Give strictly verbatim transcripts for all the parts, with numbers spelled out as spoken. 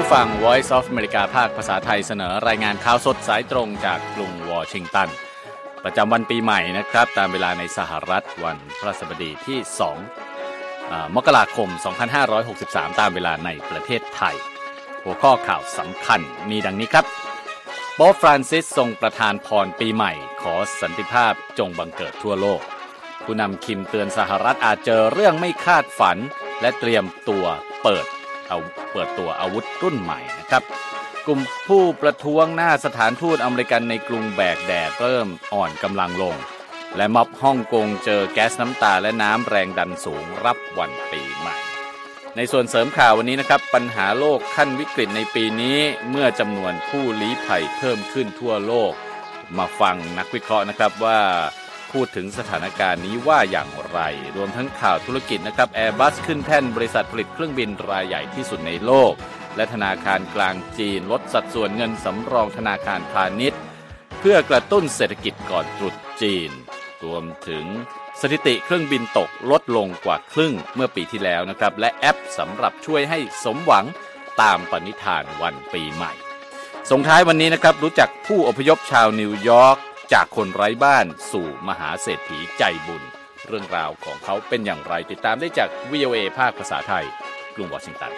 ผู้ฟัง Voice of America ภาคภาษาไทยเสนอรายงานข่าวสดสายตรงจากกรุงวอชิงตันประจำวันปีใหม่นะครับตามเวลาในสหรัฐวันพฤหัสบดีที่สองมกราคมสองพันห้าร้อยหกสิบสามตามเวลาในประเทศไทยหัวข้อข่าวสำคัญมีดังนี้ครับโป๊ปฟรานซิสทรงประทานพรปีใหม่ขอสันติภาพจงบังเกิดทั่วโลกผู้นำคิมเตือนสหรัฐอาจเจอเรื่องไม่คาดฝันและเตรียมตัวเปิดเอาเปิดตัวอาวุธรุ่นใหม่นะครับกลุ่มผู้ประท้วงหน้าสถานทูตอเมริกันในกรุงแบกแดดเริ่มอ่อนกำลังลงและม็อบฮ่องกงเจอแก๊สน้ำตาและน้ำแรงดันสูงรับวันปีใหม่ในส่วนเสริมข่าววันนี้นะครับปัญหาโลกขั้นวิกฤตในปีนี้เมื่อจำนวนผู้ลี้ภัยเพิ่มขึ้นทั่วโลกมาฟังนักวิเคราะห์นะครับว่าพูดถึงสถานการณ์นี้ว่าอย่างไรรวมทั้งข่าวธุรกิจนะครับ Airbus ขึ้นแท่นบริษัทผลิตเครื่องบินรายใหญ่ที่สุดในโลกและธนาคารกลางจีนลดสัดส่วนเงินสำรองธนาคารพาณิชย์เพื่อกระตุ้นเศรษฐกิจก่อนตรุษจีนรวมถึงสถิติเครื่องบินตกลดลงกว่าครึ่งเมื่อปีที่แล้วนะครับและแอปสำหรับช่วยให้สมหวังตามปณิธานวันปีใหม่ส่งท้ายวันนี้นะครับรู้จักผู้อพยพชาวนิวยอร์กจากคนไร้บ้านสู่มหาเศรษฐีใจบุญเรื่องราวของเขาเป็นอย่างไรติดตามได้จาก วี โอ เอ ภาคภาษาไทยกรุงวอชิงตัน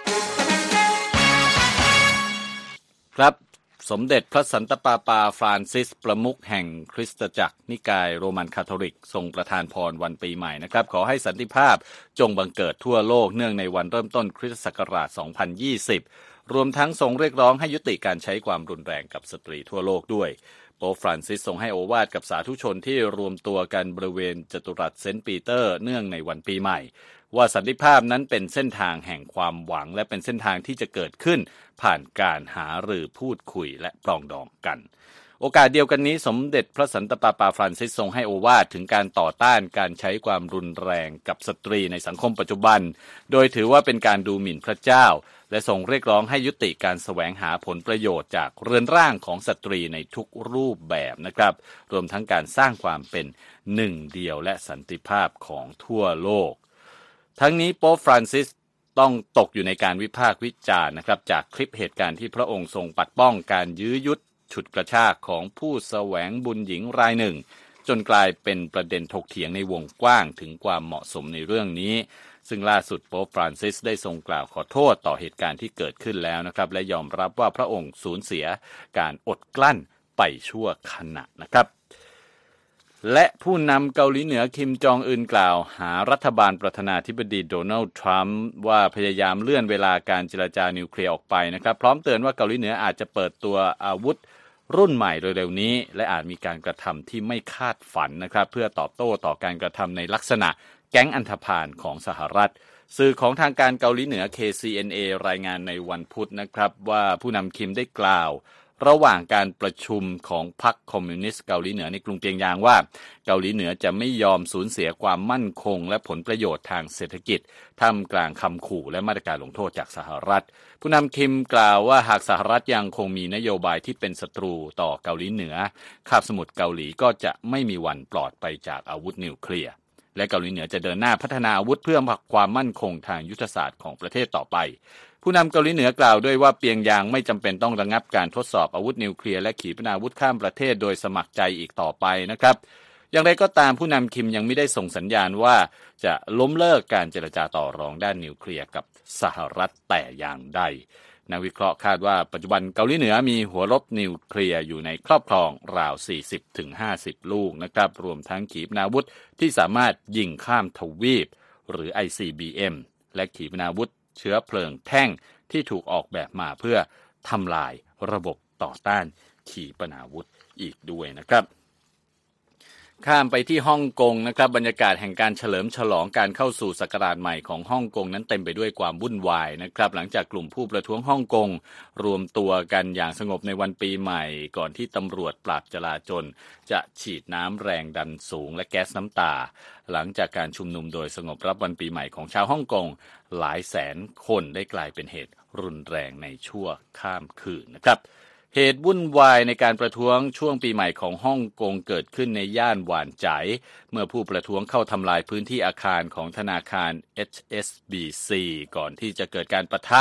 ครับสมเด็จพระสันตะปาปาฟรานซิสประมุขแห่งคริสตจักรนิกายโรมันคาทอลิกทรงประทานพรวันปีใหม่นะครับขอให้สันติภาพจงบังเกิดทั่วโลกเนื่องในวันเริ่มต้นคริสตศักราชสองพันยี่สิบรวมทั้งทรงเรียกร้องให้ยุติการใช้ความรุนแรงกับสตรีทั่วโลกด้วยโป๊ปฟรานซิสทรงให้โอวาทกับสาธุชนที่รวมตัวกันบริเวณจัตุรัสเซนต์ปีเตอร์เนื่องในวันปีใหม่ว่าสันติภาพนั้นเป็นเส้นทางแห่งความหวังและเป็นเส้นทางที่จะเกิดขึ้นผ่านการหารือพูดคุยและปรองดองกันโอกาสเดียวกันนี้สมเด็จพระสันตะปาปาฟรานซิสทรงให้โอวาทถึงการต่อต้านการใช้ความรุนแรงกับสตรีในสังคมปัจจุบันโดยถือว่าเป็นการดูหมิ่นพระเจ้าและทรงเรียกร้องให้ยุติการแสวงหาผลประโยชน์จากเรือนร่างของสตรีในทุกรูปแบบนะครับรวมทั้งการสร้างความเป็นหนึ่งเดียวและสันติภาพของทั่วโลกทั้งนี้โป๊ปฟรานซิสต้องตกอยู่ในการวิพากษ์วิจารณ์นะครับจากคลิปเหตุการณ์ที่พระองค์ทรงปัดป้องการยื้อยุดฉุดกระชากของผู้แสวงบุญหญิงรายหนึ่งจนกลายเป็นประเด็นถกเถียงในวงกว้างถึงความเหมาะสมในเรื่องนี้ซึ่งล่าสุดโป๊ปฟรานซิสได้ทรงกล่าวขอโทษต่อเหตุการณ์ที่เกิดขึ้นแล้วนะครับและยอมรับว่าพระองค์สูญเสียการอดกลั้นไปชั่วขณะนะครับและผู้นำเกาหลีเหนือคิมจองอึนกล่าวหารัฐบาลประธานาธิบดีโดนัลด์ทรัมป์ว่าพยายามเลื่อนเวลาการเจรจานิวเคลียร์ออกไปนะครับพร้อมเตือนว่าเกาหลีเหนืออาจจะเปิดตัวอาวุธรุ่นใหม่เร็วๆนี้และอาจมีการกระทำที่ไม่คาดฝันนะครับเพื่อตอบโต้ต่อการกระทำในลักษณะแก๊งอันธพาลของสหรัฐสื่อของทางการเกาหลีเหนือ เค ซี เอ็น เอ รายงานในวันพุธนะครับว่าผู้นำคิมได้กล่าวระหว่างการประชุมของพรรคคอมมิวนิสต์เกาหลีเหนือในกรุงเปียงยางว่าเกาหลีเหนือจะไม่ยอมสูญเสียความมั่นคงและผลประโยชน์ทางเศรษฐกิจท่ามกลางคำขู่และมาตรการลงโทษจากสหรัฐผู้นำคิมกล่าวว่าหากสหรัฐยังคงมีนโยบายที่เป็นศัตรูต่อเกาหลีเหนือคาบสมุทรเกาหลีก็จะไม่มีวันปลอดไปจากอาวุธนิวเคลียร์และเกาหลีเหนือจะเดินหน้าพัฒนาอาวุธเพื่อความมั่นคงทางยุทธศาสตร์ของประเทศต่อไปผู้นำเกาหลีเหนือกล่าวด้วยว่าเปียงยางไม่จำเป็นต้องระงับการทดสอบอาวุธนิวเคลียร์และขีปนาวุธข้ามประเทศโดยสมัครใจอีกต่อไปนะครับอย่างไรก็ตามผู้นำคิมยังไม่ได้ส่งสัญญาณว่าจะล้มเลิกการเจรจาต่อรองด้านนิวเคลียร์กับสหรัฐแต่อย่างใดนักวิเคราะห์คาดว่าปัจจุบันเกาหลีเหนือมีหัวรบนิวเคลียร์อยู่ในครอบครองราว สี่สิบถึงห้าสิบ ลูกนะครับรวมทั้งขีปนาวุธที่สามารถยิงข้ามทวีปหรือ ไอ ซี บี เอ็ม และขีปนาวุธเชื้อเพลิงแท่งที่ถูกออกแบบมาเพื่อทำลายระบบต่อต้านขีปนาวุธอีกด้วยนะครับข้ามไปที่ฮ่องกงนะครับบรรยากาศแห่งการเฉลิมฉลองการเข้าสู่ศักราชใหม่ของฮ่องกงนั้นเต็มไปด้วยความวุ่นวายนะครับหลังจากกลุ่มผู้ประท้วงฮ่องกงรวมตัวกันอย่างสงบในวันปีใหม่ก่อนที่ตำรวจปราบจลาจลจะฉีดน้ำแรงดันสูงและแก๊สน้ำตาหลังจากการชุมนุมโดยสงบรับวันปีใหม่ของชาวฮ่องกงหลายแสนคนได้กลายเป็นเหตุรุนแรงในชั่วข้ามคืนนะครับเหตุวุ่นวายในการประท้วงช่วงปีใหม่ของฮ่องกงเกิดขึ้นในย่านหวานใจเมื่อผู้ประท้วงเข้าทำลายพื้นที่อาคารของธนาคาร เอช เอส บี ซี ก่อนที่จะเกิดการปะทะ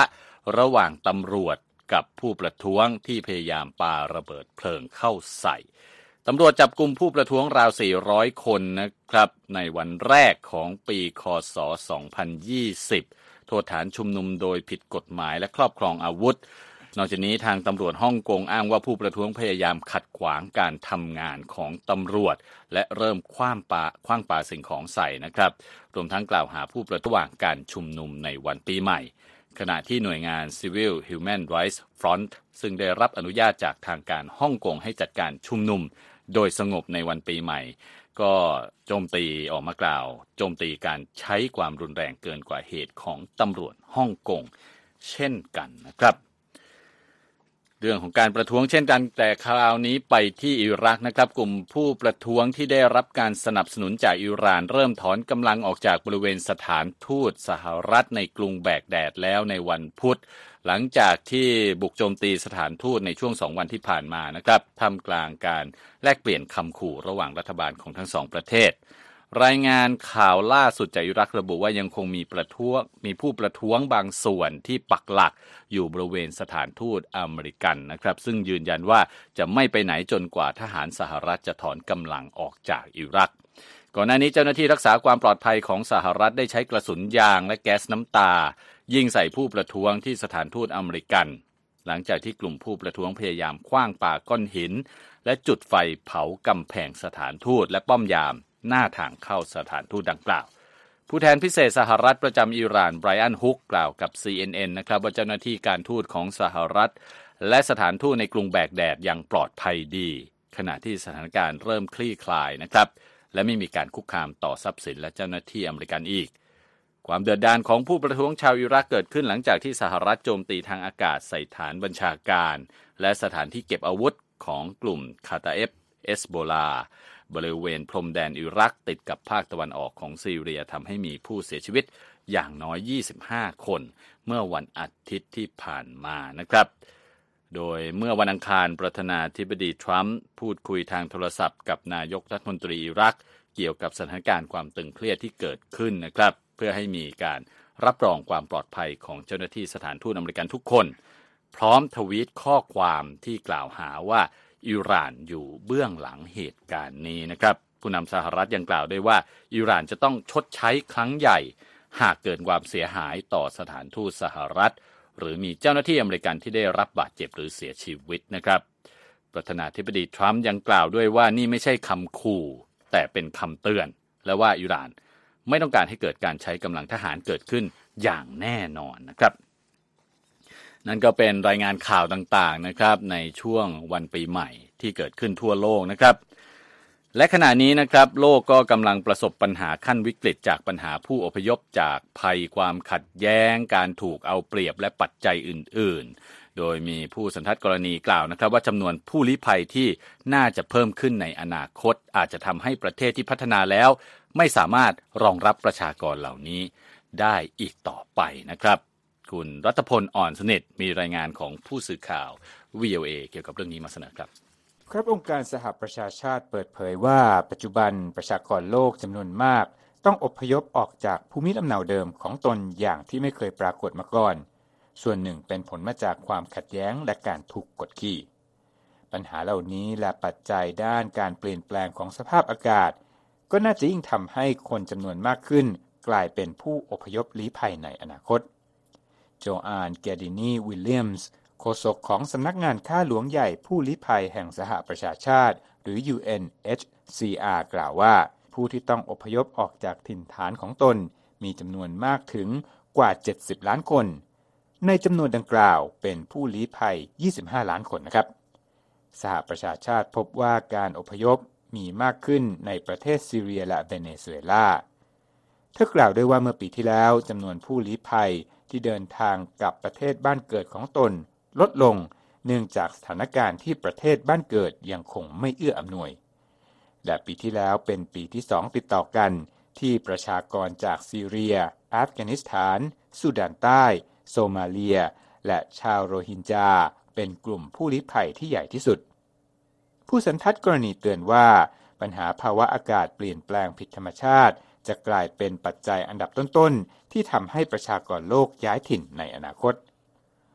ระหว่างตำรวจกับผู้ประท้วงที่พยายามปาระเบิดเพลิงเข้าใส่ตำรวจจับกุมผู้ประท้วงราวสี่ร้อยคนนะครับในวันแรกของปีค.ศ. สองพันยี่สิบโทษฐานชุมนุมโดยผิดกฎหมายและครอบครองอาวุธนอกจากนี้ทางตำรวจฮ่องกงอ้างว่าผู้ประท้วงพยายามขัดขวางการทำงานของตำรวจและเริ่มคว้างปาคว้างปาสิ่งของใส่นะครับรวมทั้งกล่าวหาผู้ประท้วงการชุมนุมในวันปีใหม่ขณะที่หน่วยงาน Civil Human Rights Front ซึ่งได้รับอนุญาตจากทางการฮ่องกงให้จัดการชุมนุมโดยสงบในวันปีใหม่ก็โจมตีออกมากล่าวโจมตีการใช้ความรุนแรงเกินกว่าเหตุของตำรวจฮ่องกงเช่นกันนะครับเรื่องของการประท้วงเช่นกันแต่คราวนี้ไปที่อิรักนะครับกลุ่มผู้ประท้วงที่ได้รับการสนับสนุนจากอิหร่านเริ่มถอนกำลังออกจากบริเวณสถานทูตสหรัฐในกรุงแบกแดดแล้วในวันพุธหลังจากที่บุกโจมตีสถานทูตในช่วงสองวันที่ผ่านมานะครับท่ามกลางการแลกเปลี่ยนคำขู่ระหว่างรัฐบาลของทั้งสองประเทศรายงานข่าวล่าสุดจากอิรักระบุว่ายังคงมีประท้วงมีผู้ประท้วงบางส่วนที่ปักหลักอยู่บริเวณสถานทูตอเมริกันนะครับซึ่งยืนยันว่าจะไม่ไปไหนจนกว่าทหารสหรัฐจะถอนกำลังออกจากอิรักก่อนหน้านี้เจ้าหน้าที่รักษาความปลอดภัยของสหรัฐได้ใช้กระสุนยางและแก๊สน้ำตายิงใส่ผู้ประท้วงที่สถานทูตอเมริกันหลังจากที่กลุ่มผู้ประท้วงพยายามขว้างปาก้อนหินและจุดไฟเผากำแพงสถานทูตและป้อมยามหน้าทางเข้าสถานทูตดังกล่าวผู้แทนพิเศษสหรัฐประจำอิหร่านไบรอันฮุกกล่าวกับ ซี เอ็น เอ็น นะครับว่าเจ้าหน้าที่การทูตของสหรัฐและสถานทูตในกรุงแบกแดดยังปลอดภัยดีขณะที่สถานการณ์เริ่มคลี่คลายนะครับและไม่มีการคุกคามต่อทรัพย์สินและเจ้าหน้าที่อเมริกันอีกความเดือดดาลของผู้ประท้วงชาวอิรักเกิดขึ้นหลังจากที่สหรัฐโจมตีทางอากาศใส่ฐานบัญชาการและสถานที่เก็บอาวุธของกลุ่มคาตาเอฟเอสโบลาบริเวณพรมแดนอิรักติดกับภาคตะวันออกของซีเรียทำให้มีผู้เสียชีวิตอย่างน้อยยี่สิบห้าคนเมื่อวันอาทิตย์ที่ผ่านมานะครับโดยเมื่อวันอังคารประธานาธิบดีทรัมป์พูดคุยทางโทรศัพท์กับนายกรัฐมนตรีอิรักเกี่ยวกับสถานการณ์ความตึงเครียดที่เกิดขึ้นนะครับเพื่อให้มีการรับรองความปลอดภัยของเจ้าหน้าที่สถานทูตอเมริกันทุกคนพร้อมทวีตข้อความที่กล่าวหาว่าอิหร่านอยู่เบื้องหลังเหตุการณ์นี้นะครับผู้นำสหรัฐยังกล่าวด้วยว่าอิหร่านจะต้องชดใช้ครั้งใหญ่หากเกิดความเสียหายต่อสถานทูตสหรัฐหรือมีเจ้าหน้าที่อเมริกันที่ได้รับบาดเจ็บหรือเสียชีวิตนะครับประธานาธิบดีทรัมป์ยังกล่าวด้วยว่านี่ไม่ใช่คำขู่แต่เป็นคำเตือนและว่าอิหร่านไม่ต้องการให้เกิดการใช้กำลังทหารเกิดขึ้นอย่างแน่นอนนะครับนั่นก็เป็นรายงานข่าวต่างๆนะครับในช่วงวันปีใหม่ที่เกิดขึ้นทั่วโลกนะครับและขณะนี้นะครับโลกก็กำลังประสบปัญหาขั้นวิกฤตจากปัญหาผู้อพยพจากภัยความขัดแย้งการถูกเอาเปรียบและปัจจัยอื่นๆโดยมีผู้สันทัดกรณีกล่าวนะครับว่าจำนวนผู้ลี้ภัยที่น่าจะเพิ่มขึ้นในอนาคตอาจจะทำให้ประเทศที่พัฒนาแล้วไม่สามารถรองรับประชากรเหล่านี้ได้อีกต่อไปนะครับคุณรัตพลอ่อนสนิทมีรายงานของผู้สื่อข่าว วี โอ เอ เกี่ยวกับเรื่องนี้มาเสนอครับครับองค์การสหประชาชาติเปิดเผยว่าปัจจุบันประชากรโลกจำนวนมากต้องอพยพออกจากภูมิลำเนาเดิมของตนอย่างที่ไม่เคยปรากฏมาก่อนส่วนหนึ่งเป็นผลมาจากความขัดแย้งและการถูกกดขี่ปัญหาเหล่านี้และปัจจัยด้านการเปลี่ยนแปลงของสภาพอากาศก็น่าจะยิ่งทำให้คนจำนวนมากขึ้นกลายเป็นผู้อพยพลี้ภัยในอนาคตโจอาน แกดินี วิลเลียมส์โฆษกของสำนักงานข้าหลวงใหญ่ผู้ลี้ภัยแห่งสหประชาชาติหรือ ยู เอ็น เอช ซี อาร์ กล่าวว่าผู้ที่ต้องอพยพออกจากถิ่นฐานของตนมีจำนวนมากถึงกว่าเจ็ดสิบล้านคนในจำนวนดังกล่าวเป็นผู้ลี้ภัยยี่สิบห้าล้านคนนะครับสหประชาชาติพบว่าการอพยพมีมากขึ้นในประเทศซีเรียและเวเนซุเอลาเธอกล่าวด้วยว่าเมื่อปีที่แล้วจำนวนผู้ลี้ภัยที่เดินทางกลับประเทศบ้านเกิดของตนลดลงเนื่องจากสถานการณ์ที่ประเทศบ้านเกิดยังคงไม่เอื้ออำนวยและปีที่แล้วเป็นปีที่สองติดต่อกันที่ประชากรจากซีเรียอัฟกานิสถานสุดานใต้โซมาเลียและชาวโรฮิงญาเป็นกลุ่มผู้ลี้ภัยที่ใหญ่ที่สุดผู้สันทัดกรณีเตือนว่าปัญหาภาวะอากาศเปลี่ยนแปลงผิดธรรมชาติจะกลายเป็นปัจจัยอันดับต้นๆที่ทำให้ประชากรโลกย้ายถิ่นในอนาคต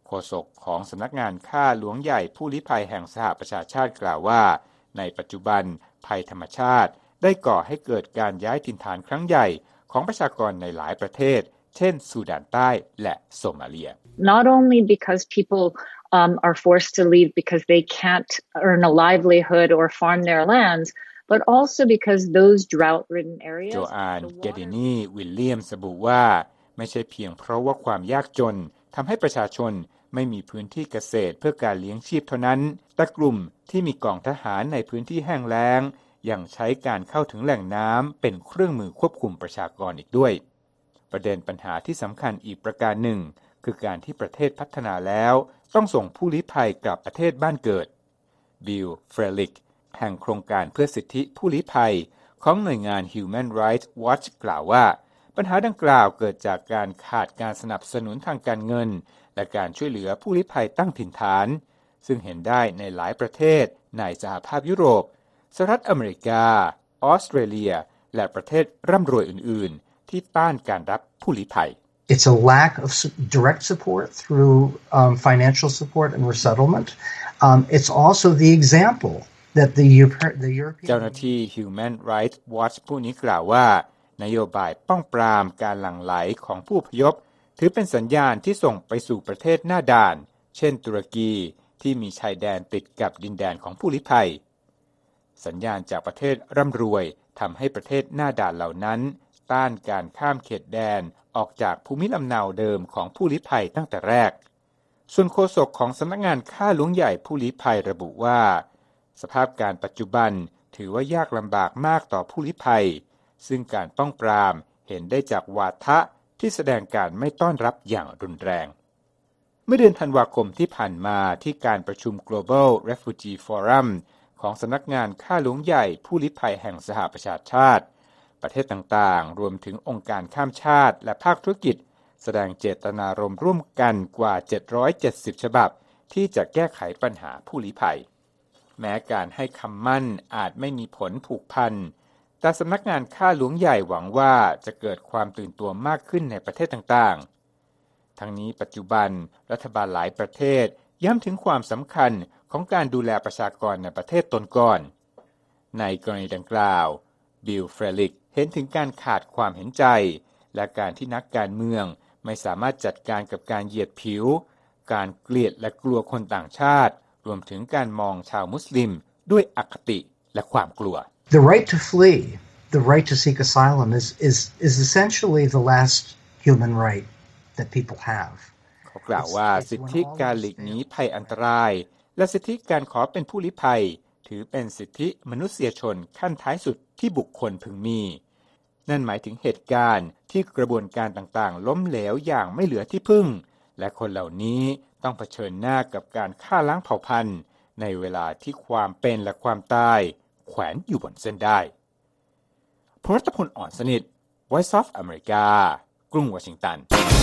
ฆษกของสำนักงานข้าหลวงใหญ่ผู้ลี้ภัยแห่งสหประชาชาติกล่าวว่าในปัจจุบันภัยธรรมชาติได้ก่อให้เกิดการย้ายถิ่นฐานครั้งใหญ่ของประชากรในหลายประเทศเช่นซูดานใต้และโซมาเลีย Not only because people um, are forced to leave because they can't earn a livelihood or farm their lands, but also because those drought-ridden areas โจอาน เกดินีวิลเลียมระบุว่าไม่ใช่เพียงเพราะว่าความยากจนทำให้ประชาชนไม่มีพื้นที่เกษตรเพื่อการเลี้ยงชีพเท่านั้นแต่กลุ่มที่มีกองทหารในพื้นที่แห้งแล้งยังใช้การเข้าถึงแหล่งน้ำเป็นเครื่องมือควบคุมประชากรอีกด้วยประเด็นปัญหาที่สำคัญอีกประการหนึ่งคือการที่ประเทศพัฒนาแล้วต้องส่งผู้ลี้ภัยกลับประเทศบ้านเกิดบิล เฟรลิกแห่งโครงการเพื่อสิทธิผู้ลี้ภัยของหน่วยงาน Human Rights Watch กล่าวว่าปัญหาดังกล่าวเกิดจากการขาดการสนับสนุนทางการเงินและการช่วยเหลือผู้ลี้ภัยตั้งถิ่นฐานซึ่งเห็นได้ในหลายประเทศในสหภาพยุโรปสหรัฐอเมริกาออสเตรเลียและประเทศร่ำรวยอื่นๆที่ต้านการรับผู้ลี้ภัย It's a lack of direct support through um, financial support and resettlement. Um, it's also the example that the, the European เจ้าหน้าที่ Human Rights Watch ผู้นี้กล่าวว่านโยบายป้องปรามการหลั่งไหลของผู้อพยพถือเป็นสัญญาณที่ส่งไปสู่ประเทศหน้าด่านเช่นตุรกีที่มีชายแดนติดกับดินแดนของผู้ลี้ภัยสัญญาณจากประเทศร่ำรวยทำให้ประเทศหน้าด่านเหล่านั้นต้านการข้ามเขตแดนออกจากภูมิลำเนาเดิมของผู้ลี้ภัยตั้งแต่แรกส่วนโฆษกของสำนักงานข้าหลวงใหญ่ผู้ลี้ภัยระบุว่าสภาพการปัจจุบันถือว่ายากลำบากมากต่อผู้ลี้ภัยซึ่งการป้องปรามเห็นได้จากวาทะที่แสดงการไม่ต้อนรับอย่างรุนแรงเมื่อเดือนธันวาคมที่ผ่านมาที่การประชุม Global Refugee Forum ของสำนักงานข้าหลวงใหญ่ผู้ลี้ภัยแห่งสหประชาชาติประเทศต่างๆรวมถึงองค์การข้ามชาติและภาคธุรกิจแสดงเจตนารมณ์ร่วมกันกว่าเจ็ดร้อยเจ็ดสิบฉบับที่จะแก้ไขปัญหาผู้ลี้ภัยแม้การให้คำมั่นอาจไม่มีผลผูกพันแต่สำนักงานข้าหลวงใหญ่หวังว่าจะเกิดความตื่นตัวมากขึ้นในประเทศต่างๆทั้งนี้ปัจจุบันรัฐบาลหลายประเทศย้ำถึงความสำคัญของการดูแลประชากรในประเทศตนก่อนในกรณีดังกล่าวบิล เฟรลิกเห็นถึงการขาดความเห็นใจและการที่นักการเมืองไม่สามารถจัดการกับการเหยียดผิวการเกลียดและกลัวคนต่างชาติรวมถึงการมองชาวมุสลิมด้วยอคติและความกลัว The right to flee, the right to seek asylum is, is, is essentially the last human right that people have. เขากล่าวว่าสิทธิการหลีกหนีภัยอันตรายและสิทธิการขอเป็นผู้ลี้ภัยถือเป็นสิทธิมนุษยชนขั้นท้ายสุดที่บุคคลพึงมีนั่นหมายถึงเหตุการณ์ที่กระบวนการต่างๆล้มเหลวอย่างไม่เหลือที่พึ่งและคนเหล่านี้ต้องเผชิญหน้ากับการฆ่าล้างเผ่าพันธุ์ในเวลาที่ความเป็นและความตายแขวนอยู่บนเส้นได้พลรัตพล อ่อนสนิท Voice of America กรุงวอชิงตัน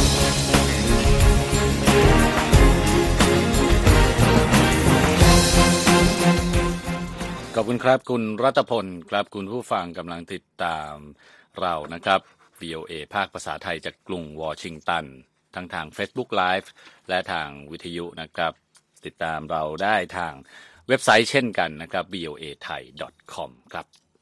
ขอบคุณครับคุณรัตพลครับคุณผู้ฟังกำลังติดตามเรานะครับ วี โอ เอ ภาคภาษาไทยจากกรุงวอชิงตันทั้งทาง Facebook Live และทางวิทยุนะครับติดตามเราได้ทางเว็บไซต์เช่นกันนะครับ วี โอ เอ ไทย ดอท คอม ครับ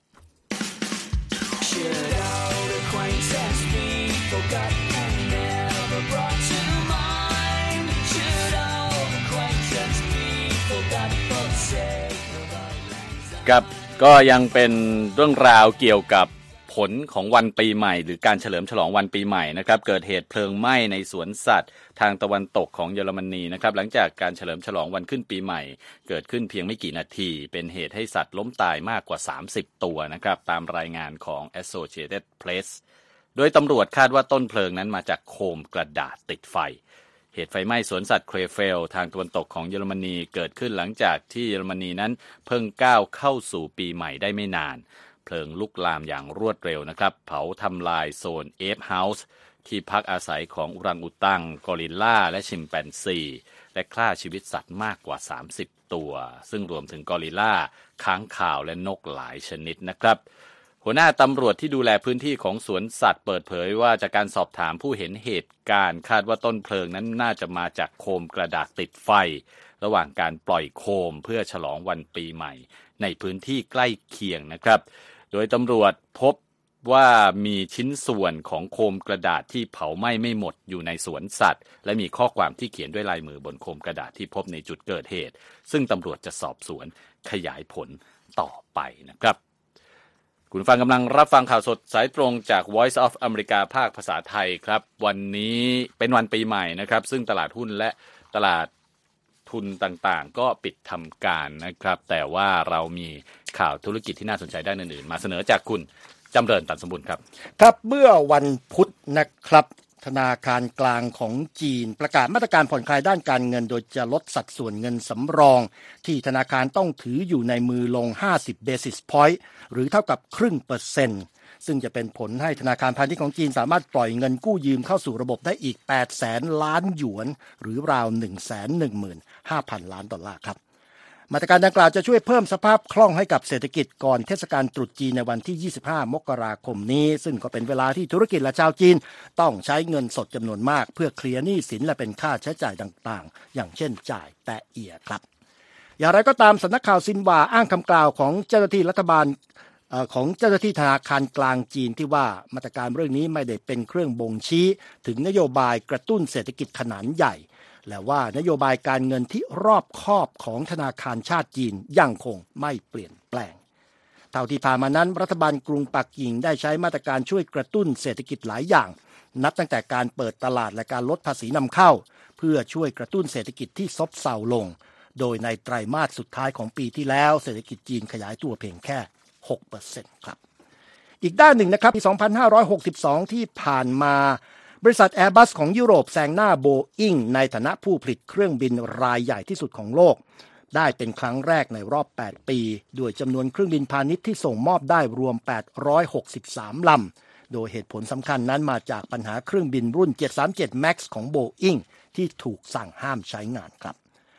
ครับก็ยังเป็นเรื่องราวเกี่ยวกับผลของวันปีใหม่หรือการเฉลิมฉลองวันปีใหม่นะครับเกิดเหตุเพลิงไหม้ในสวนสัตว์ทางตะวันตกของเยอรมนีนะครับหลังจากการเฉลิมฉลองวันขึ้นปีใหม่เกิดขึ้นเพียงไม่กี่นาทีเป็นเหตุให้สัตว์ล้มตายมากกว่าสามสิบตัวนะครับตามรายงานของ Associated Press โดยตำรวจคาดว่าต้นเพลิงนั้นมาจากโคมกระดาษติดไฟเหตุไฟไหม้สวนสัตว์เครเฟลทางตะวันตกของเยอรมนีเกิดขึ้นหลังจากที่เยอรมนีนั้นเพิ่งก้าวเข้าสู่ปีใหม่ได้ไม่นานเพลิงลุกลามอย่างรวดเร็วนะครับเผาทำลายโซนเอฟเฮาส์ที่พักอาศัยของอุรังอุตังกอริลลาและชิมแปนซีและฆ่าชีวิตสัตว์มากกว่าสามสิบตัวซึ่งรวมถึงกอริลลาค้างคาวและนกหลายชนิดนะครับหัวหน้าตำรวจที่ดูแลพื้นที่ของสวนสัตว์เปิดเผยว่าจากการสอบถามผู้เห็นเหตุการณ์คาดว่าต้นเพลิงนั้นน่าจะมาจากโคมกระดาษติดไฟระหว่างการปล่อยโคมเพื่อฉลองวันปีใหม่ในพื้นที่ใกล้เคียงนะครับโดยตำรวจพบว่ามีชิ้นส่วนของโคมกระดาษที่เผาไหม้ไม่หมดอยู่ในสวนสัตว์และมีข้อความที่เขียนด้วยลายมือบนโคมกระดาษที่พบในจุดเกิดเหตุซึ่งตำรวจจะสอบสวนขยายผลต่อไปนะครับคุณฟังกำลังรับฟังข่าวสดสายตรงจาก Voice of America ภาคภาษาไทยครับวันนี้เป็นวันปีใหม่นะครับซึ่งตลาดหุ้นและตลาดทุนต่างๆก็ปิดทำการนะครับแต่ว่าเรามีข่าวธุรกิจที่น่าสนใจด้านอื่นๆมาเสนอจากคุณจำเริญตันสมบูรณ์ครับครับเมื่อวันพุธนะครับธนาคารกลางของจีนประกาศมาตรการผ่อนคลายด้านการเงินโดยจะลดสัดส่วนเงินสำรองที่ธนาคารต้องถืออยู่ในมือลงห้าสิบ basis point หรือเท่ากับครึ่งเปอร์เซ็นต์ซึ่งจะเป็นผลให้ธนาคารพาณิชย์ของจีนสามารถปล่อยเงินกู้ยืมเข้าสู่ระบบได้อีกแปดแสนล้านหยวนหรือราว หนึ่งแสนหนึ่งหมื่นห้าพัน ล้านดอลลาร์ครับมาตรการดังกล่าวจะช่วยเพิ่มสภาพคล่องให้กับเศรษฐกิจก่อนเทศกาลตรุษจีนในวันที่ยี่สิบห้ามกราคมนี้ซึ่งก็เป็นเวลาที่ธุรกิจและชาวจีนต้องใช้เงินสดจำนวนมากเพื่อเคลียร์หนี้สินและเป็นค่าใช้จ่ายต่างๆอย่างเช่นจ่ายแตะเอียครับอย่างไรก็ตามสำนักข่าวซินหว่าอ้างคำกล่าวของเจ้าหน้าที่รัฐบาลของเจ้าหน้าที่ธนาคารกลางจีนที่ว่ามาตรการเรื่องนี้ไม่ได้เป็นเครื่องบ่งชี้ถึงนโยบายกระตุ้นเศรษฐกิจขนาดใหญ่และว่านโยบายการเงินที่รอบคอบของธนาคารชาติจีนยังคงไม่เปลี่ยนแปลงเท่าที่ผ่านมานั้นรัฐบาลกรุงปักกิ่งได้ใช้มาตรการช่วยกระตุ้นเศรษฐกิจหลายอย่างนับตั้งแต่การเปิดตลาดและการลดภาษีนำเข้าเพื่อช่วยกระตุ้นเศรษฐกิจที่ซบเซาลงโดยในไตรมาสสุดท้ายของปีที่แล้วเศรษฐกิจจีนขยายตัวเพียงแค่ หกเปอร์เซ็นต์ ครับอีกด้านหนึ่งนะครับปีสองพันห้าร้อยหกสิบสองที่ผ่านมาบริษัท Airbus ของยุโรปแซงหน้า Boeing ในฐานะผู้ผลิตเครื่องบินรายใหญ่ที่สุดของโลกได้เป็นครั้งแรกในรอบแปดปีด้วยจำนวนเครื่องบินพาณิชย์ที่ส่งมอบได้รวมแปดร้อยหกสิบสามลำโดยเหตุผลสำคัญนั้นมาจากปัญหาเครื่องบินรุ่นเจ็ดสามเจ็ด แม็กซ์ ของ Boeing ที่ถูกสั่งห้ามใช้งานครับ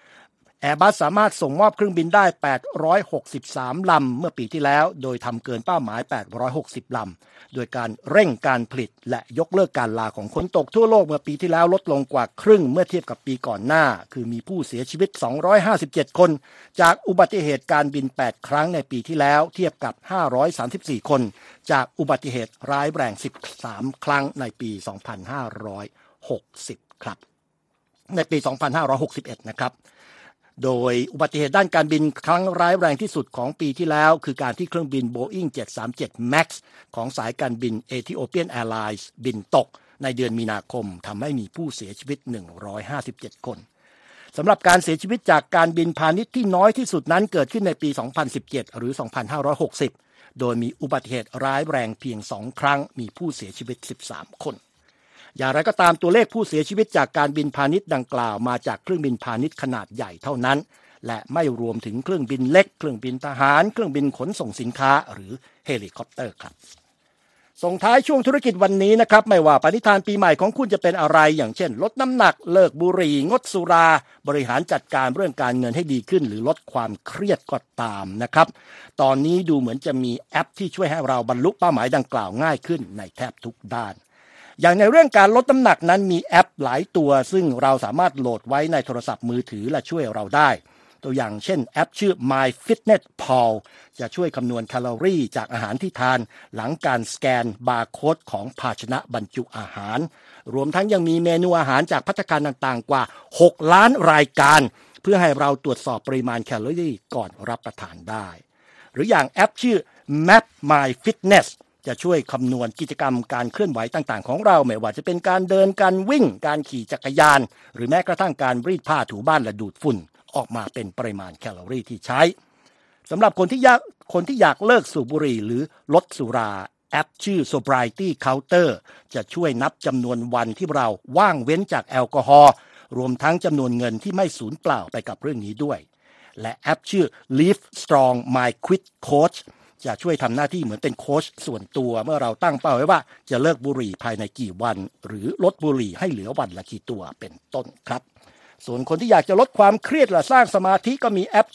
Airbus สามารถส่งมอบเครื่องบินได้แปดร้อยหกสิบสามลำเมื่อปีที่แล้วโดยทำเกินเป้าหมายแปดร้อยหกสิบลำโดยการเร่งการผลิตและยกเลิกการลาของคนตกทั่วโลกเมื่อปีที่แล้วลดลงกว่าครึ่งเมื่อเทียบกับปีก่อนหน้าคือมีผู้เสียชีวิตสองร้อยห้าสิบเจ็ดคนจากอุบัติเหตุการบินแปดครั้งในปีที่แล้วเทียบกับห้าร้อยสามสิบสี่คนจากอุบัติเหตุร้ายแรงสิบสามครั้งในปีสองพันห้าร้อยหกสิบครับในปีสองพันห้าร้อยหกสิบเอ็ดนะครับโดยอุบัติเหตุด้านการบินครั้งร้ายแรงที่สุดของปีที่แล้วคือการที่เครื่องบิน Boeing เจ็ดสามเจ็ด แม็กซ์ ของสายการบิน Ethiopian Airlines บินตกในเดือนมีนาคมทำให้มีผู้เสียชีวิตหนึ่งร้อยห้าสิบเจ็ดคนสำหรับการเสียชีวิตจากการบินพาณิชย์ที่น้อยที่สุดนั้นเกิดขึ้นในปีสองพันสิบเจ็ดหรือสองพันห้าร้อยหกสิบโดยมีอุบัติเหตุร้ายแรงเพียงสองครั้งมีผู้เสียชีวิตสิบสามคนอย่างไรก็ตามตัวเลขผู้เสียชีวิตจากการบินพาณิชย์ดังกล่าวมาจากเครื่องบินพาณิชย์ขนาดใหญ่เท่านั้นและไม่รวมถึงเครื่องบินเล็กเครื่องบินทหารเครื่องบินขนส่งสินค้าหรือเฮลิคอปเตอร์ครับส่งท้ายช่วงธุรกิจวันนี้นะครับไม่ว่าปณิธานปีใหม่ของคุณจะเป็นอะไรอย่างเช่นลดน้ำหนักเลิกบุหรี่งดสุราบริหารจัดการเรื่องการเงินให้ดีขึ้นหรือลดความเครียดก็ตามนะครับตอนนี้ดูเหมือนจะมีแอปที่ช่วยให้เราบรรลุเป้าหมายดังกล่าวง่ายขึ้นในแทบทุกด้านอย่างในเรื่องการลดน้ำหนักนั้นมีแอปหลายตัวซึ่งเราสามารถโหลดไว้ในโทรศัพท์มือถือและช่วยเราได้ตัวอย่างเช่นแอปชื่อ MyFitnessPal จะช่วยคำนวณแคลอรี่จากอาหารที่ทานหลังการสแกนบาร์โค้ดของภาชนะบรรจุอาหารรวมทั้งยังมีเมนูอาหารจากภัตตาคารต่างๆกว่าหกล้านรายการเพื่อให้เราตรวจสอบปริมาณแคลอรี่ก่อนรับประทานได้หรืออย่างแอปชื่อ Map My Fitnessจะช่วยคำนวณกิจกรรมการเคลื่อนไหวต่างๆของเราไม่ว่าจะเป็นการเดินการวิ่งการขี่จักรยานหรือแม้กระทั่งการรีดผ้าถูบ้านและดูดฝุ่นออกมาเป็นปริมาณแคลอรี่ที่ใช้สำหรับคนที่อยากคนที่อยากเลิกสูบบุหรี่หรือลดสุราแอปชื่อ Sobriety Counter จะช่วยนับจำนวนวันที่เราว่างเว้นจากแอลกอฮอล์รวมทั้งจำนวนเงินที่ไม่สูญเปล่าไปกับเรื่องนี้ด้วยและแอปชื่อ Live Strong My Quit Coachจะช่วยทำหน้าที่เหมือนเป็นโค้ชส่วนตัวเมื่อเราตั้งเป้าไว้ว่าจะเลิกบุหรี่ภายในกี่วันหรือลดบุหรี่ให้เหลือวันละกี่ตัวเป็นต้นครับส่วนคนที่อยากจะลดความเครียดและสร้างสมาธิก็มีแอปชื่อ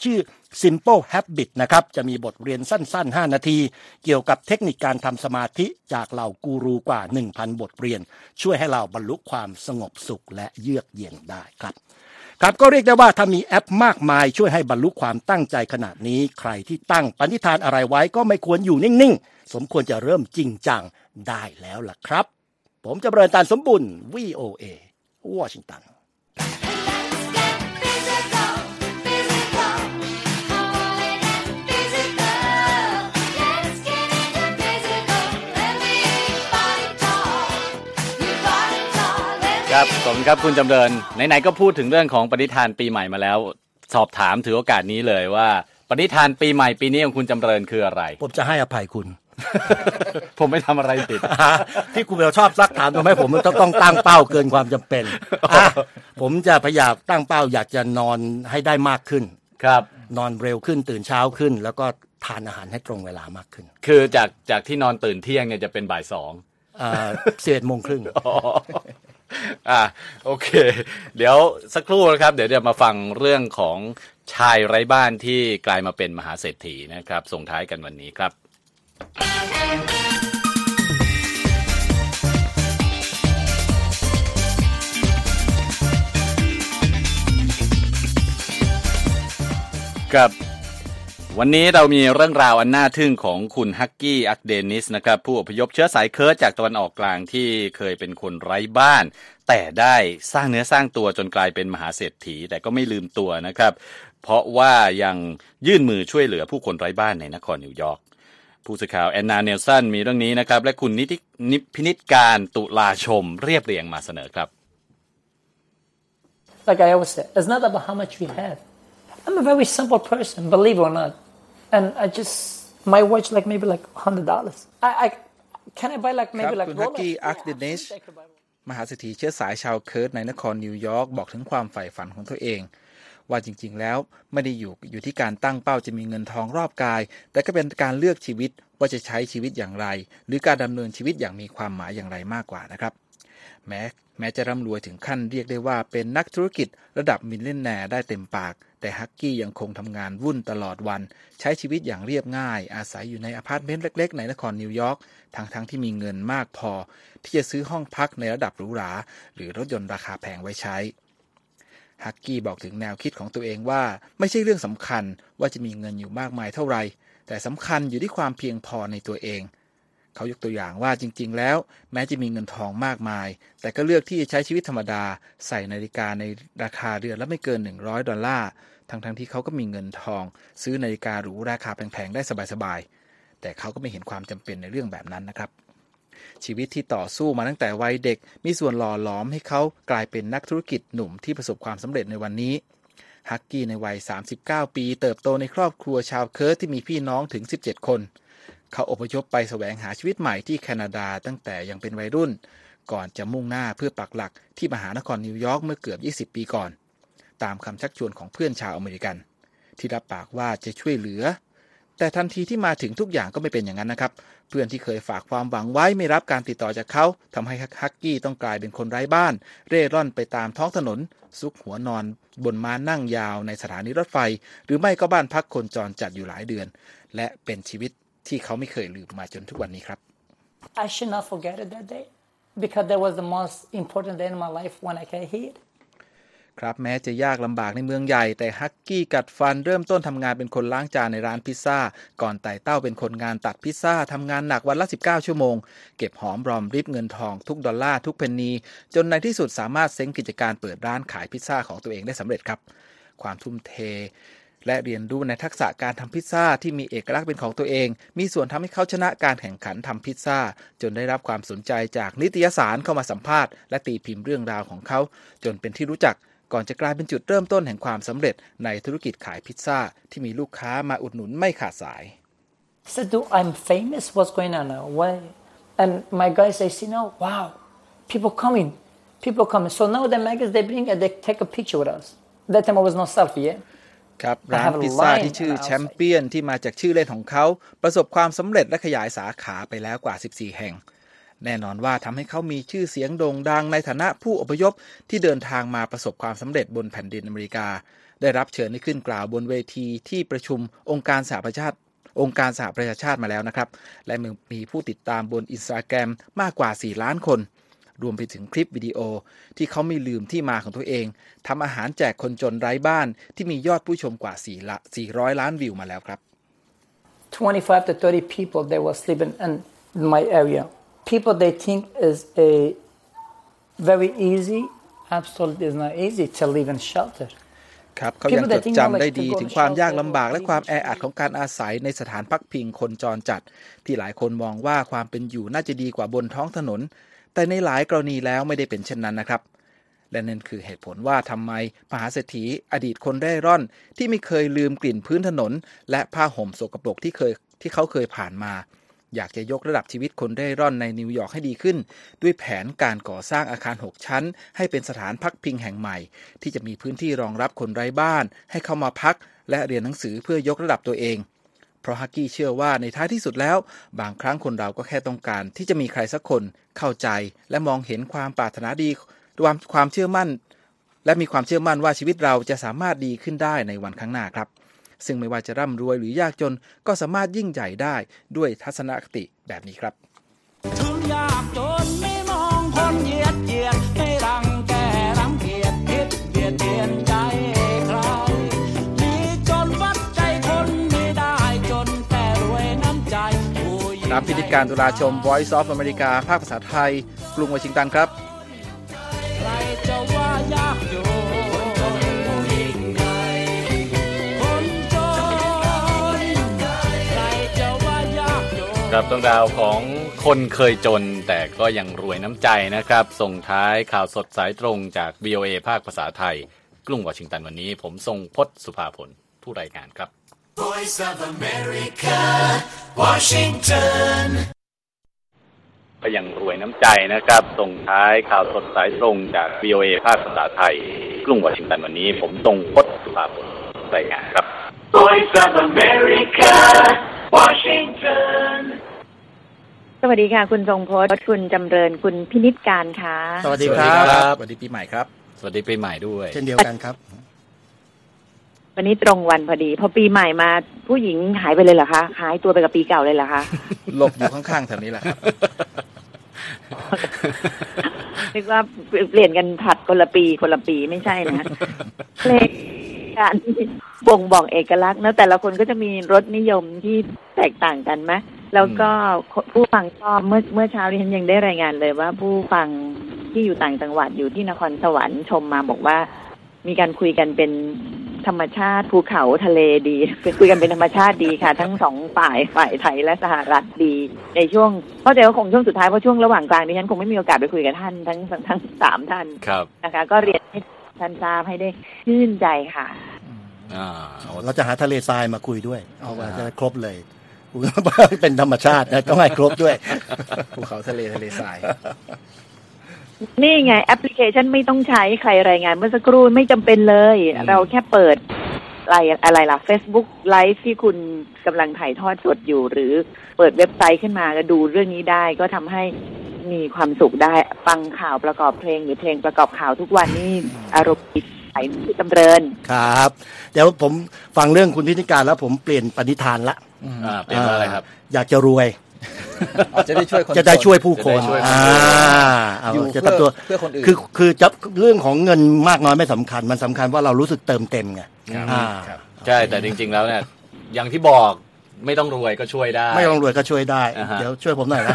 Simple Habit นะครับจะมีบทเรียนสั้นๆห้านาทีเกี่ยวกับเทคนิคการทำสมาธิจากเหล่ากูรูกว่า หนึ่งพัน บทเรียนช่วยให้เราบรรลุความสงบสุขและเยือกเย็นได้ครับครับก็เรียกได้ว่าถ้ามีแอปมากมายช่วยให้บรรลุความตั้งใจขนาดนี้ใครที่ตั้งปณิธานอะไรไว้ก็ไม่ควรอยู่นิ่งๆสมควรจะเริ่มจริงจังได้แล้วล่ะครับผมจำเริญตาลสมบุญ วี โอ เอ วอชิงตันครับขอบคุณครับคุณจำเริญไหนๆก็พูดถึงเรื่องของปณิธานปีใหม่มาแล้วสอบถามถือโอกาสนี้เลยว่าปณิธานปีใหม่ปีนี้ของคุณจำเริญคืออะไรผมจะให้อภัยคุณผมไม่ทำอะไรผิดที่คุณเบลชอบซักถามทำไมผมต้องต้องตั้งเป้าเกินความจำเป็น ผมจะพยายามตั้งเป้าอยากจะนอนให้ได้มากขึ้นครับนอนเร็วขึ้นตื่นเช้าขึ้นแล้วก็ทานอาหารให้ตรงเวลามากขึ้นคือจากจากที่นอนตื่นเที่ยงเนี่ยจะเป็นบ่ายสองอ่าสิบเอ็ดโมงครึ่งอ่าโอเคเดี๋ยวสักครู่นะครับเดี๋ยวจะมาฟังเรื่องของชายไร้บ้านที่กลายมาเป็นมหาเศรษฐีนะครับส่งท้ายกันวันนี้ครับกับวันนี้เรามีเรื่องราวอันน่าทึ่งของคุณฮักกี้อักเดนิสนะครับผู้อพยพเชื้อสายเคิร์ดจากตะวันออกกลางที่เคยเป็นคนไร้บ้านแต่ได้สร้างเนื้อสร้างตัวจนกลายเป็นมหาเศรษฐีแต่ก็ไม่ลืมตัวนะครับเพราะว่ายังยื่นมือช่วยเหลือผู้คนไร้บ้านในนครนิวยอร์กผู้สื่อข่าวแอนนาเนลสันมีเรื่องนี้นะครับและคุณนิตินิพินิจการตุลาชมเรียบเรียงมาเสนอครับ Like I always say, it's not about how much we have. I'm a very simple person, believe it or not. And I just, my watch like maybe like one hundred dollars. I, I, can I buy like maybe like Rolex? คุณฮักกี้อักเดนิสมหาเศรษฐีเชื้อสายชาวเคิร์ดในนครนิวยอร์กบอกถึงความใฝ่ฝันของตัวเองว่าจริงๆแล้วไม่ได้อยู่อยู่ที่การตั้งเป้าจะมีเงินทองรอบกายแต่ก็เป็นการเลือกชีวิตว่าจะใช้ชีวิตอย่างไรหรือการดำเนินชีวิตอย่างมีความหมายอย่างไรมากกว่านะครับแม้แม้จะร่ำรวยถึงขั้นเรียกได้ว่าเป็นนักธุรกิจระดับมิลเลนแนร์ได้เต็มปากแต่ฮักกี้ยังคงทำงานวุ่นตลอดวันใช้ชีวิตอย่างเรียบง่ายอาศัยอยู่ในอพาร์ตเมนต์เล็กๆในนครนิวยอร์กทั้งๆที่มีเงินมากพอที่จะซื้อห้องพักในระดับหรูหราหรือรถยนต์ราคาแพงไว้ใช้ฮักกี้บอกถึงแนวคิดของตัวเองว่าไม่ใช่เรื่องสำคัญว่าจะมีเงินอยู่มากมายเท่าไหร่แต่สำคัญอยู่ที่ความเพียงพอในตัวเองเขายกตัวอย่างว่าจริงๆแล้วแม้จะมีเงินทองมากมายแต่ก็เลือกที่จะใช้ชีวิตธรรมดาใส่นาฬิกาในราคาเดือนละไม่เกินหนึ่งร้อยดอลลาร์ทั้งๆที่เขาก็มีเงินทองซื้อนาฬิกาหรูราคาแพงๆได้สบายๆแต่เขาก็ไม่เห็นความจำเป็นในเรื่องแบบนั้นนะครับชีวิตที่ต่อสู้มาตั้งแต่วัยเด็กมีส่วนหล่อหลอมให้เขากลายเป็นนักธุรกิจหนุ่มที่ประสบความสำเร็จในวันนี้ฮักกี้ในวัยสามสิบเก้าปีเติบโตในครอบครัวชาวเคิร์ดที่มีพี่น้องถึงสิบเจ็ดคนเขาอพยพไปแสวงหาชีวิตใหม่ที่แคนาดาตั้งแต่ยังเป็นวัยรุ่นก่อนจะมุ่งหน้าเพื่อปักหลักที่มหานครนิวยอร์กเมื่อเกือบยี่สิบปีก่อนตามคำชักชวนของเพื่อนชาวอเมริกันที่รับปากว่าจะช่วยเหลือแต่ทันทีที่มาถึงทุกอย่างก็ไม่เป็นอย่างนั้นนะครับเพื่อนที่เคยฝากความหวังไว้ไม่รับการติดต่อจากเขาทำให้ฮักกี้ต้องกลายเป็นคนไร้บ้านเร่ร่อนไปตามท้องถนนซุกหัวนอนบนม้านั่งยาวในสถานีรถไฟหรือไม่ก็บ้านพักคนจรจัดอยู่หลายเดือนและเป็นชีวิตที่เขาไม่เคยลืมมาจนทุกวันนี้ครับ I should not forget it that day because that was the most important day in my life when I came here ครับแม้จะยากลำบากในเมืองใหญ่แต่ฮักกี้กัดฟันเริ่มต้นทำงานเป็นคนล้างจานในร้านพิซซ่าก่อนไต่เต้าเป็นคนงานตัดพิซซ่าทำงานหนักวันละสิบเก้าชั่วโมงเก็บหอมรอมริบเงินทองทุกดอลลาร์ทุกเพนนีจนในที่สุดสามารถเซ้งกิจการเปิดร้านขายพิซซ่าของตัวเองได้สำเร็จครับความทุ่มเทและเรียนรู้ในทักษะการทำพิซซ่าที่มีเอกลักษณ์เป็นของตัวเองมีส่วนทำให้เขาชนะการแข่งขันทำพิซซ่าจนได้รับความสนใจจากนิตยสารเข้ามาสัมภาษณ์และตีพิมพ์เรื่องราวของเขาจนเป็นที่รู้จักก่อนจะกลายเป็นจุดเริ่มต้นแห่งความสำเร็จในธุรกิจขายพิซซ่าที่มีลูกค้ามาอุดหนุนไม่ขาดสาย said, "Do I'm famous? What's going on now? Why?" And my guy says, "You know, wow, people coming, people coming." So now the magazines they bring and they take a picture with us. That time I was not selfie yet. ครับร้านพิซซ่าที่ชื่อแชมเปี้ยนที่มาจากชื่อเล่นของเขาประสบความสำเร็จและขยายสาขาไปแล้วกว่าสิบสี่แห่งแน่นอนว่าทำให้เขามีชื่อเสียงโด่งดังในฐานะผู้อพยพที่เดินทางมาประสบความสำเร็จบนแผ่นดินอเมริกาได้รับเชิญให้ขึ้นกล่าวบนเวทีที่ประชุมองค์การสหประชาชาติองค์การสหประชาชาติมาแล้วนะครับและมีผู้ติดตามบน Instagram มากกว่าสี่ล้านคนรวมไปถึงคลิปวิดีโอที่เขาไม่ลืมที่มาของตัวเองทำอาหารแจกคนจนไร้บ้านที่มียอดผู้ชมกว่าสี่ร้อยล้านวิวมาแล้วครับ twenty-five to thirty people they were sleeping in my area. People they think is a very easy. Absolutely is not easy to live in shelter. ครับเขายังจดจำได้ดีถึงความยากลำบากและความแออัดของการอาศัยในสถานพักพิงคนจรจัดที่หลายคนมองว่าความเป็นอยู่น่าจะดีกว่าบนท้องถนนแต่ในหลายกรณีแล้วไม่ได้เป็นเช่นนั้นนะครับและนั่นคือเหตุผลว่าทำไมมหาเศรษฐีอดีตคนเร่ร่อนที่ไม่เคยลืมกลิ่นพื้นถนนและผ้าห่มสกปรกที่เคยที่เขาเคยผ่านมาอยากจะยกระดับชีวิตคนเร่ร่อนในนิวยอร์กให้ดีขึ้นด้วยแผนการก่อสร้างอาคารหกชั้นให้เป็นสถานพักพิงแห่งใหม่ที่จะมีพื้นที่รองรับคนไร้บ้านให้เข้ามาพักและเรียนหนังสือเพื่อยกระดับตัวเองเพราะฮักกี้เชื่อว่าในท้ายที่สุดแล้วบางครั้งคนเราก็แค่ต้องการที่จะมีใครสักคนเข้าใจและมองเห็นความปรารถนาดีความความเชื่อมั่นและมีความเชื่อมั่นว่าชีวิตเราจะสามารถดีขึ้นได้ในวันข้างหน้าครับซึ่งไม่ว่าจะร่ำรวยหรือยากจนก็สามารถยิ่งใหญ่ได้ด้วยทัศนคติแบบนี้ครับถึงยากจนไม่มองคนเหยียดเหยียดไม่รังแกรังเกียจคิดเบียดเบียนใจใครมีจนวัดใจคนไม่ได้จนแต่รวยน้ำใจตามพิธีการตุลาชม Voice of America ภาคภาษาไทยกรุงวอชิงตันครับใครจะว่ายากจนครับต้องดาวของคนเคยจนแต่ก็ยังรวยน้ำใจนะครับส่งท้ายข่าวสดสายตรงจาก วี โอ เอ ภาคภาษาไทยกรุงวอชิงตันวันนี้ผมทรงพจน์สุภาผลผู้รายงานครับ Voice of America Washington ก็ยังรวยน้ำใจนะครับส่งท้ายข่าวสดสายตรงจาก วี โอ เอ ภาคภาษาไทยกรุงวอชิงตันวันนี้ผมทรงพจน์สุภาผลรายงานครับ Voice of America Washington สวัสดีค่ะคุณทรงพจน์คุณจำเริญคุณพินิจการค่ะสวัสดีครับสวัสดีปีใหม่ครับสวัสดีปีใหม่ด้วยเช่นเดียวกันครับวันนี้ตรงวันพอดีพอปีใหม่มาผู้หญิงหายไปเลยเหรอคะหายตัวไปกับปีเก่าเลยเหรอคะหลบอยู่ข้างๆแถวนี้แหละครับนึกว่าเปลี่ยนกันผัดคนละปีคนละปีไม่ใช่นะเพลงการบ่งบอกเอกลักษณ์นะแต่ละคนก็จะมีรสนิยมที่แตกต่างกันไหมแล้วก็ผู้ฟังชอบเมื่อเมื่อเช้าที่ฉันยังได้รายงานเลยว่าผู้ฟังที่อยู่ต่างจังหวัดอยู่ที่นครสวรรค์ชมมาบอกว่ามีการคุยกันเป็นธรรมชาติภูเขาทะเลดีเป็นคุยกันเป็นธรรมชาติดีค่ะทั้งสองฝ่ายฝ่ายไทยและสหรัฐดีในช่วงเพราะแต่ว่าคงช่วงสุดท้ายเพราะช่วงระหว่างกลางดิฉันคงไม่มีโอกาสไปคุยกับท่านทั้งทั้งสามท่านนะคะก็เรียนให้ท่านทราบให้ได้ชื่นใจค่ะเราจะหาทะเลทรายมาคุยด้วยเอาว่าจะครบเลยเป็นธรรมชาตินะต้องให้ครบด้วยภูเขาทะเลทะเลทรายนี่ไงแอปพลิเคชันไม่ต้องใช้ใครรายงานเมื่อสักครู่ไม่จำเป็นเลยเราแค่เปิดอะไรอะไรล่ะ Facebook Live ที่คุณกำลังถ่ายทอดสดอยู่หรือเปิดเว็บไซต์ขึ้นมาก็ดูเรื่องนี้ได้ก็ทำให้มีความสุขได้ฟังข่าวประกอบเพลงหรือเพลงประกอบข่าวทุกวันนี่อารมณ์ดีใสจำเริญครับเดี๋ยวผมฟังเรื่องคุณพิธีการแล้วผมเปลี่ยนปณิธานละอ่าเปลี่ยนอะไรครับอยากจะรวยจะได้ช่วยคนจะได้ช่วยผู้คนอ่าอยู่จะตัวเพื่อคนอื่นคือคือจะเรื่องของเงินมากน้อยไม่สำคัญมันสำคัญว่าเรารู้สึกเติมเต็มไงอ่าใช่แต่จริงๆแล้วเนี่ยอย่างที่บอกไม่ต้องรวยก็ช่วยได้ไม่ต้องรวยก็ช่วยได้เดี๋ยวช่วยผมหน่อยนะ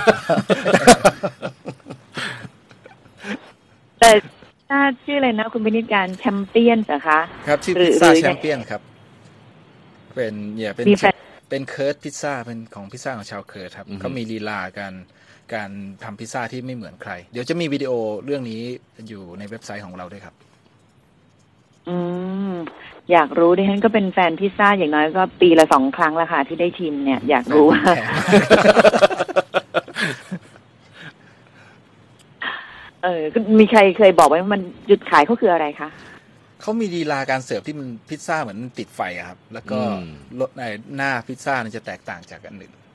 แต่ถ้าชื่ออะไรนะคุณพินิจการแชมเปี้ยนเหรอคะครับชื่อพิซซ่าแชมเปี้ยนครับเป็นเนี่ยเป็นเป็นเคิร์ทพิซซ่าเป็นของพิซซ่าของชาวเคิร์ทครับเขามีลีลาการการทำพิซซ่าที่ไม่เหมือนใครเดี๋ยวจะมีวิดีโอเรื่องนี้อยู่ในเว็บไซต์ของเราด้วยครับอืมอยากรู้ดิฉันก็เป็นแฟนพิซซ่าอย่างน้อยก็ปีละสองครั้งละค่ะที่ได้ชิมเนี่ยอยากรู้ว่าเออมีใครเคยบอกไว้ว่ามันจุดขายเขาคืออะไรคะเขามีลีลาการเสิร์ฟที่มันพิซซ่าเหมือนติดไฟครับแล้วก็รสในหน้าพิซซ่ามันจะแตกต่างจากอันอื่น